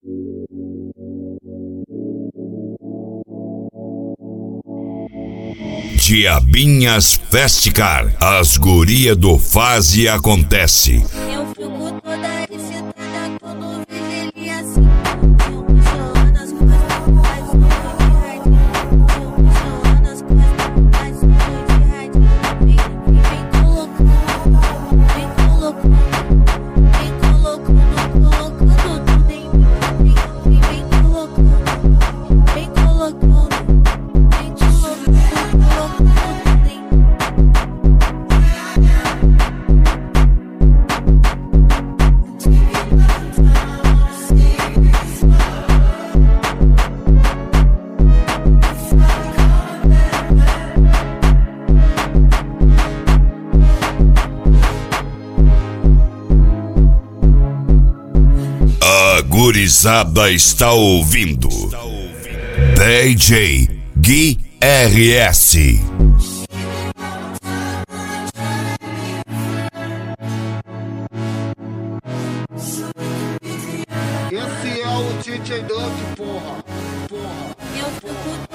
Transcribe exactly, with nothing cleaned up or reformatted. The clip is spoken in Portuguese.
Diabinhas Festicar, as guria do faz e acontece. Eu fico toda excitada quando vejo ele assim. Eu puxando as coisas, faz um de rádio. Eu puxando as coisas, faz um de rádio. Vem, vem colocando, vem colocando, vem colocando, colocando tudo em mim. Vem, vem colocando, vem colocando. A gurizada está ouvindo D J Gui R S. Esse é o D J Duck, porra, porra. Eu fico